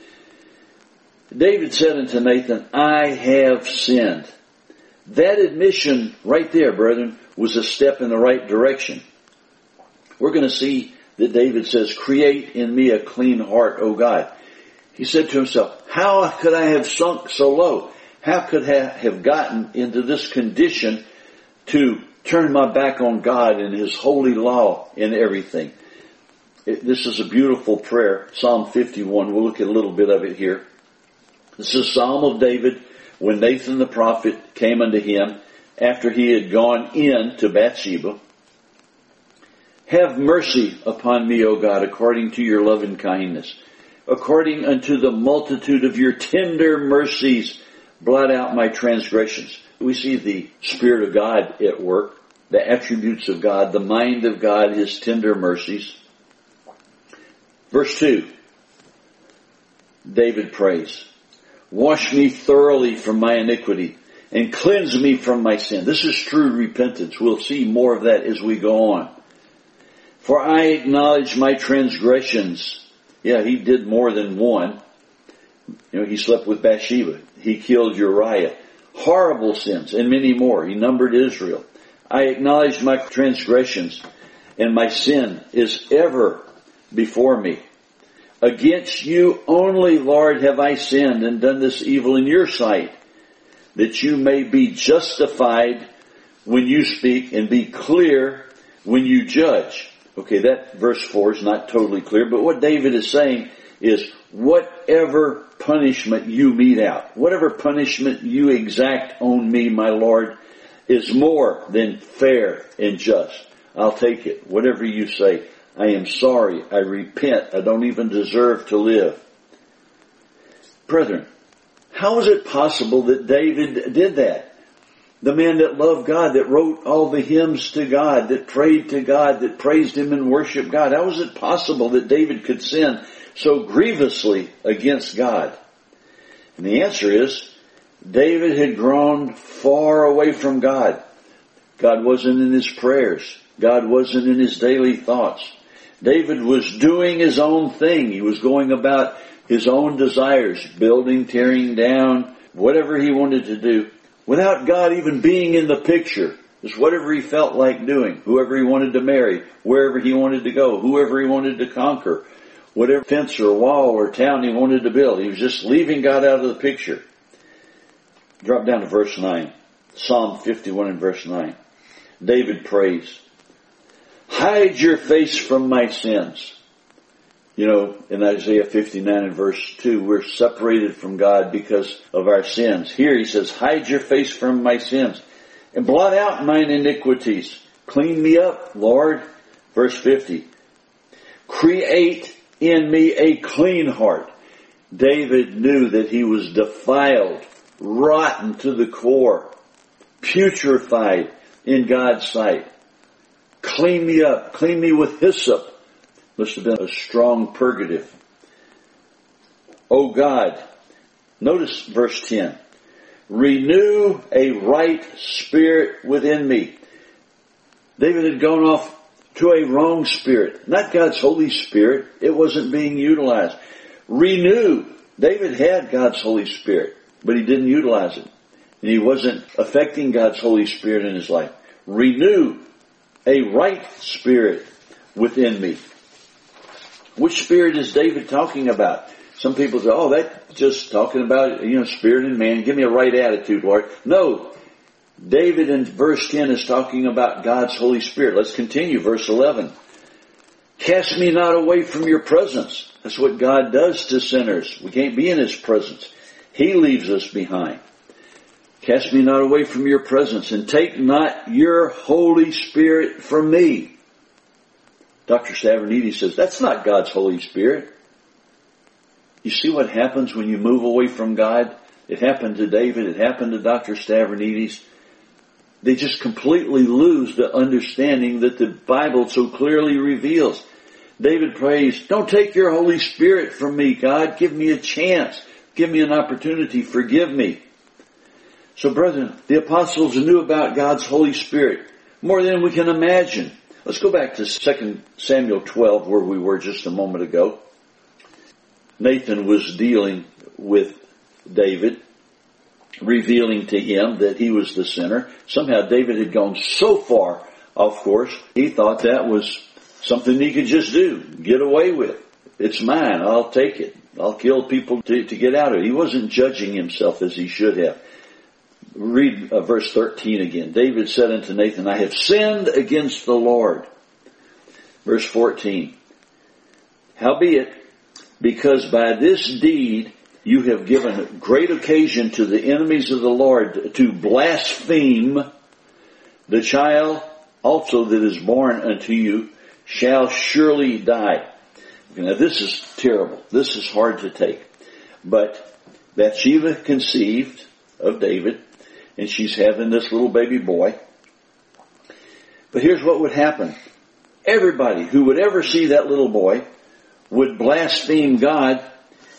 David said unto Nathan, I have sinned. That admission right there, brethren, was a step in the right direction. We're going to see that David says, create in me a clean heart, O God. He said to himself, how could I have sunk so low? How could I have gotten into this condition to turn my back on God and his holy law and everything? It, this is a beautiful prayer. Psalm fifty-one. We'll look at a little bit of it here. This is a Psalm of David when Nathan the prophet came unto him after he had gone in to Bathsheba. Have mercy upon me, O God, according to your loving kindness. According unto the multitude of your tender mercies, blot out my transgressions. We see the Spirit of God at work, the attributes of God, the mind of God, his tender mercies. Verse two. David prays. Wash me thoroughly from my iniquity and cleanse me from my sin. This is true repentance. We'll see more of that as we go on. For I acknowledge my transgressions. Yeah, he did more than one. You know, he slept with Bathsheba. He killed Uriah. Horrible sins and many more. He numbered Israel. I acknowledge my transgressions, and my sin is ever before me. Against you only, Lord, have I sinned and done this evil in your sight, that you may be justified when you speak and be clear when you judge. Okay, that verse four is not totally clear, but what David is saying is whatever punishment you mete out, whatever punishment you exact on me, my Lord, is more than fair and just. I'll take it. Whatever you say, I am sorry. I repent. I don't even deserve to live. Brethren, how is it possible that David did that? The man that loved God, that wrote all the hymns to God, that prayed to God, that praised Him and worshiped God. How is it possible that David could sin so grievously against God? And the answer is, David had grown far away from God. God wasn't in his prayers. God wasn't in his daily thoughts. David was doing his own thing. He was going about his own desires, building, tearing down, whatever he wanted to do, without God even being in the picture. Just whatever he felt like doing, whoever he wanted to marry, wherever he wanted to go, whoever he wanted to conquer, whatever fence or wall or town he wanted to build. He was just leaving God out of the picture. Drop down to verse nine. Psalm fifty-one and verse nine. David prays, hide your face from my sins. You know, in Isaiah fifty-nine and verse two, we're separated from God because of our sins. Here he says, hide your face from my sins and blot out mine iniquities. Clean me up, Lord. Verse fifty. Create in me a clean heart. David knew that he was defiled, rotten to the core, putrefied in God's sight. Clean me up. Clean me with hyssop. Must have been a strong purgative. O God, notice verse ten. Renew a right spirit within me. David had gone off to a wrong spirit. Not God's Holy Spirit. It wasn't being utilized. Renew. David had God's Holy Spirit, but he didn't utilize it. And he wasn't affecting God's Holy Spirit in his life. Renew a right spirit within me. Which spirit is David talking about? Some people say, oh, that's just talking about, you know, spirit in man. Give me a right attitude, Lord. No. David in verse ten is talking about God's Holy Spirit. Let's continue. Verse eleven. Cast me not away from your presence. That's what God does to sinners. We can't be in His presence. He leaves us behind. Cast me not away from your presence, and take not your Holy Spirit from me. Doctor Stavronidis says, that's not God's Holy Spirit. You see what happens when you move away from God? It happened to David. It happened to Doctor Stavronidis. They just completely lose the understanding that the Bible so clearly reveals. David prays, don't take your Holy Spirit from me, God. Give me a chance. Give me an opportunity. Forgive me. So, brethren, the apostles knew about God's Holy Spirit more than we can imagine. Let's go back to Second Samuel twelve, where we were just a moment ago. Nathan was dealing with David, revealing to him that he was the sinner. Somehow David had gone so far off course, he thought that was something he could just do, get away with. It's mine, I'll take it. I'll kill people to, to get out of it. He wasn't judging himself as he should have. Read uh, verse thirteen again. David said unto Nathan, I have sinned against the Lord. Verse fourteen. Howbeit, because by this deed you have given great occasion to the enemies of the Lord to blaspheme, the child also that is born unto you shall surely die. Now this is terrible. This is hard to take. But Bathsheba conceived of David, and she's having this little baby boy. But here's what would happen. Everybody who would ever see that little boy would blaspheme God,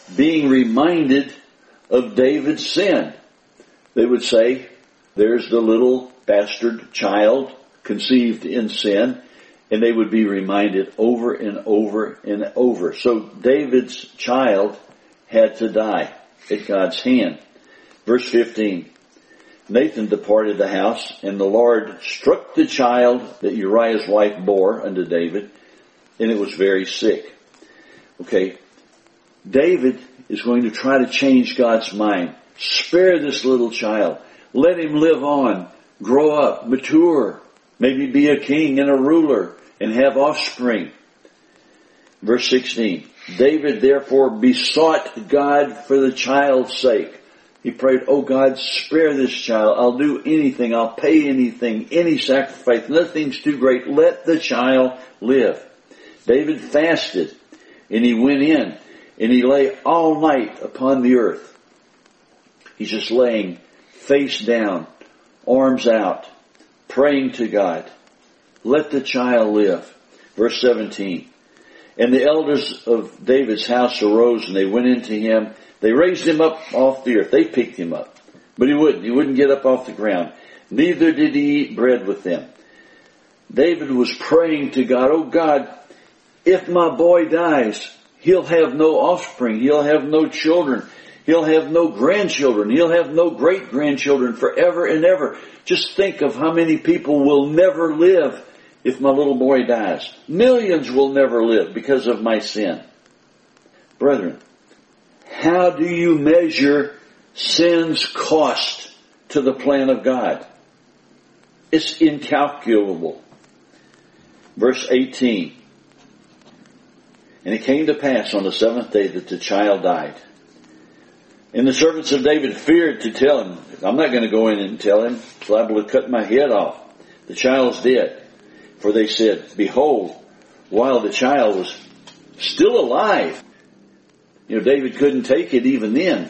being reminded of David's sin. They would say, there's the little bastard child conceived in sin, and they would be reminded over and over and over. So David's child had to die at God's hand. Verse fifteen, Nathan departed the house, and the Lord struck the child that Uriah's wife bore unto David, and it was very sick. Okay, David is going to try to change God's mind. Spare this little child. Let him live on, grow up, mature, maybe be a king and a ruler, and have offspring. Verse sixteen, David therefore besought God for the child's sake. He prayed, oh God, spare this child. I'll do anything. I'll pay anything, any sacrifice. Nothing's too great. Let the child live. David fasted, and he went in, and he lay all night upon the earth. He's just laying face down, arms out, praying to God. Let the child live. Verse seventeen. And the elders of David's house arose, and they went into him. They raised him up off the earth. They picked him up. But he wouldn't. He wouldn't get up off the ground. Neither did he eat bread with them. David was praying to God, oh God, if my boy dies, he'll have no offspring. He'll have no children. He'll have no grandchildren. He'll have no great-grandchildren forever and ever. Just think of how many people will never live if my little boy dies. Millions will never live because of my sin. Brethren, how do you measure sin's cost to the plan of God? It's incalculable. Verse eighteen. And it came to pass on the seventh day that the child died. And the servants of David feared to tell him. I'm not going to go in and tell him. It's liable to cut my head off. The child's dead. For they said, behold, while the child was still alive. You know, David couldn't take it even then.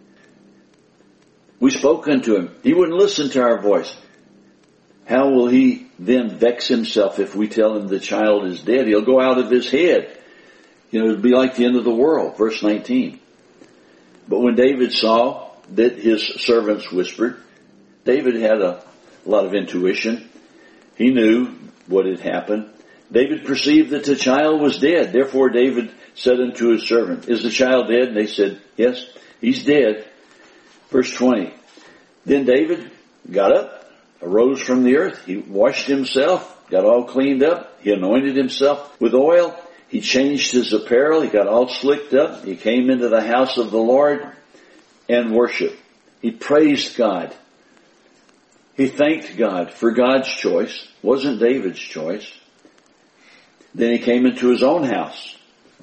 We spoke unto him. He wouldn't listen to our voice. How will he then vex himself if we tell him the child is dead? He'll go out of his head. You know, it'd be like the end of the world. Verse nineteen. But when David saw that his servants whispered, David had a, a lot of intuition. He knew what had happened. David perceived that the child was dead. Therefore David said unto his servant, is the child dead? And they said, yes, he's dead. Verse twenty. Then David got up, arose from the earth. He washed himself, got all cleaned up. He anointed himself with oil. He changed his apparel. He got all slicked up. He came into the house of the Lord and worshiped. He praised God. He thanked God for God's choice. It wasn't David's choice. Then he came into his own house.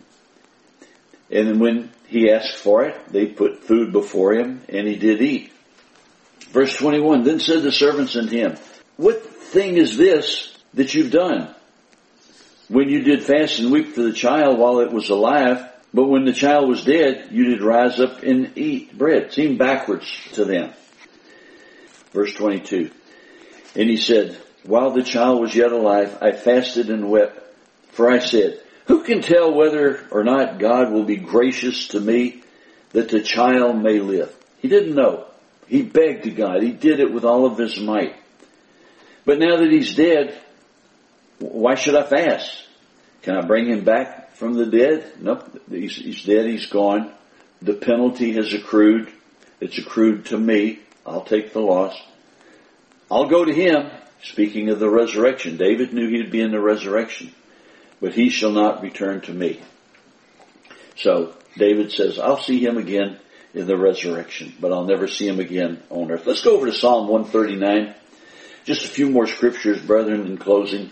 And when he asked for it, they put food before him, and he did eat. Verse twenty-one, then said the servants unto him, what thing is this that you've done? When you did fast and weep for the child while it was alive, but when the child was dead, you did rise up and eat bread. Seemed backwards to them. Verse twenty-two, and he said, while the child was yet alive, I fasted and wept, for I said, who can tell whether or not God will be gracious to me that the child may live? He didn't know. He begged to God. He did it with all of his might. But now that he's dead, why should I fast? Can I bring him back from the dead? Nope. He's, he's dead. He's gone. The penalty has accrued. It's accrued to me. I'll take the loss. I'll go to him. Speaking of the resurrection, David knew he'd be in the resurrection. But he shall not return to me. So David says, I'll see him again in the resurrection, but I'll never see him again on earth. Let's go over to Psalm one thirty-nine. Just a few more scriptures, brethren, in closing.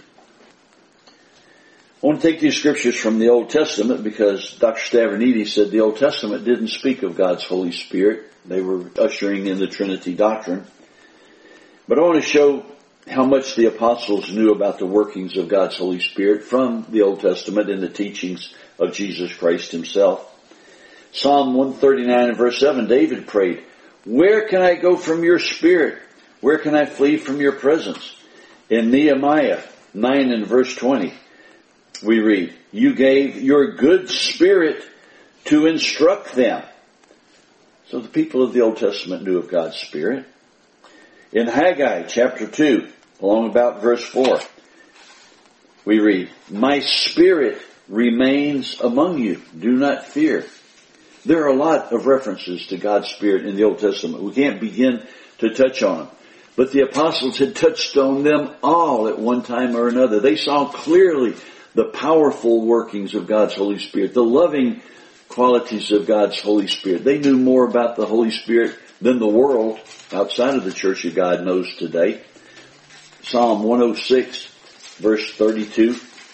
I want to take these scriptures from the Old Testament because Doctor Stavroniti said the Old Testament didn't speak of God's Holy Spirit. They were ushering in the Trinity doctrine. But I want to show how much the apostles knew about the workings of God's Holy Spirit from the Old Testament and the teachings of Jesus Christ himself. Psalm one thirty-nine and verse seven, David prayed, where can I go from your spirit? Where can I flee from your presence? In Nehemiah nine and verse twenty, we read, you gave your good spirit to instruct them. So the people of the Old Testament knew of God's Spirit. In Haggai chapter two, along about verse four, we read, "My Spirit remains among you. Do not fear." There are a lot of references to God's Spirit in the Old Testament. We can't begin to touch on them. But the apostles had touched on them all at one time or another. They saw clearly the powerful workings of God's Holy Spirit, the loving qualities of God's Holy Spirit. They knew more about the Holy Spirit than the world outside of the Church of God knows today. Psalm one oh six, verse thirty-two.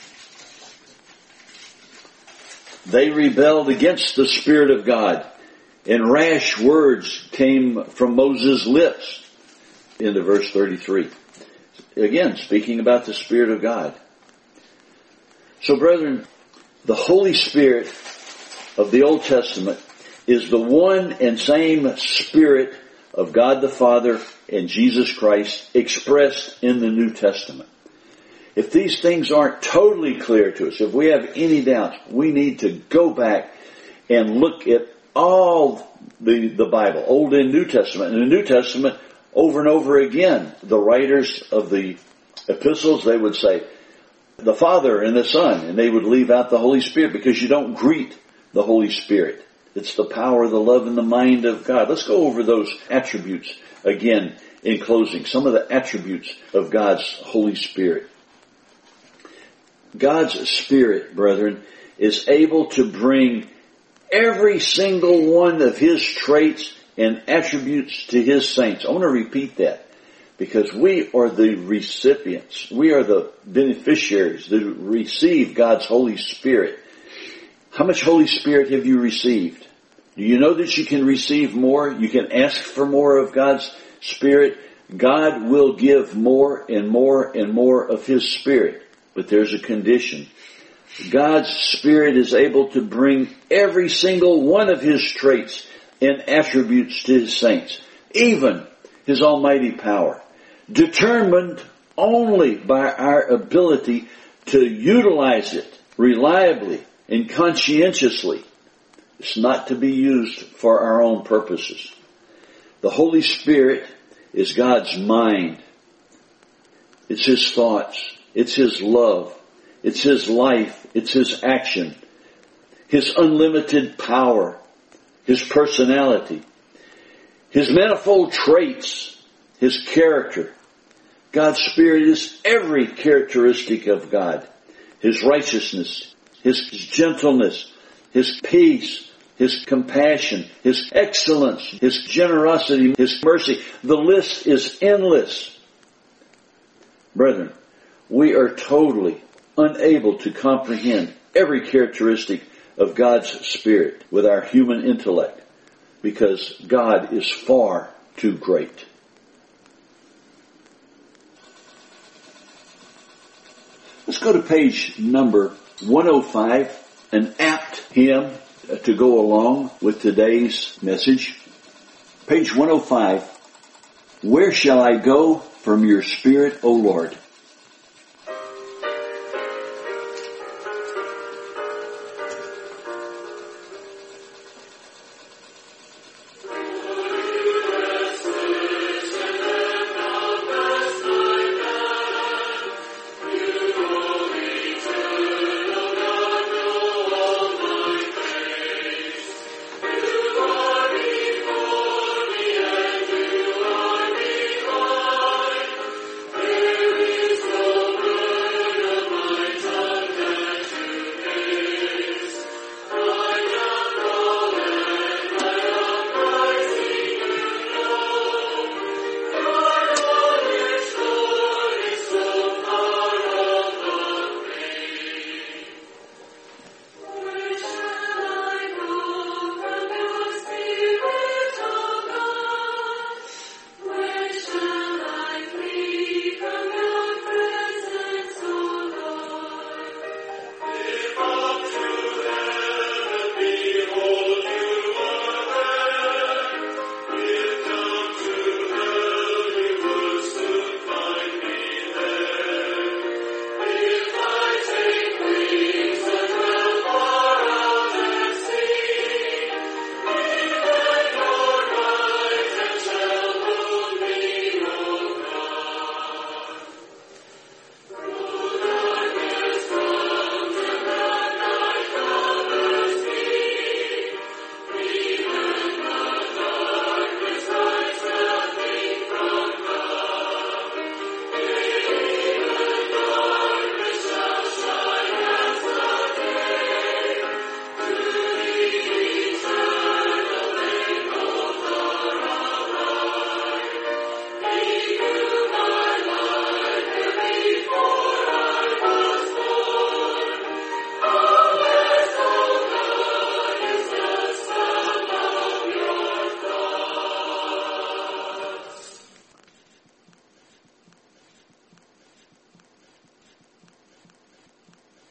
They rebelled against the Spirit of God, and rash words came from Moses' lips. Into verse thirty-three. Again, speaking about the Spirit of God. So, brethren, the Holy Spirit of the Old Testament is the one and same Spirit of God the Father and Jesus Christ expressed in the New Testament. If these things aren't totally clear to us, if we have any doubts, we need to go back and look at all the, the Bible, Old and New Testament. In the New Testament, over and over again, the writers of the epistles, they would say, the Father and the Son, and they would leave out the Holy Spirit because you don't greet the Holy Spirit. It's the power, the love, and the mind of God. Let's go over those attributes again in closing. Some of the attributes of God's Holy Spirit. God's Spirit, brethren, is able to bring every single one of His traits and attributes to His saints. I want to repeat that because we are the recipients. We are the beneficiaries that receive God's Holy Spirit. How much Holy Spirit have you received? Do you know that you can receive more? You can ask for more of God's Spirit. God will give more and more and more of His Spirit. But there's a condition. God's Spirit is able to bring every single one of His traits and attributes to His saints. Even His almighty power. Determined only by our ability to utilize it reliably and conscientiously. It's not to be used for our own purposes. The Holy Spirit is God's mind. It's His thoughts. It's His love. It's His life. It's His action. His unlimited power. His personality. His manifold traits. His character. God's Spirit is every characteristic of God. His righteousness. His gentleness. His peace. His compassion. His excellence. His generosity. His mercy. The list is endless. Brethren, we are totally unable to comprehend every characteristic of God's Spirit with our human intellect because God is far too great. Let's go to page number one oh five, an apt hymn to go along with today's message. Page one oh five, Where shall I go from your Spirit, O Lord?